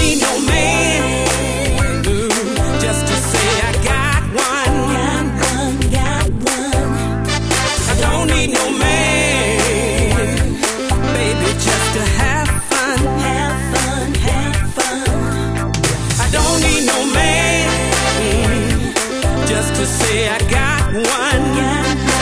need no man just to say I got one. I don't need no man, baby, just to have fun. I don't need no man just to say I got one.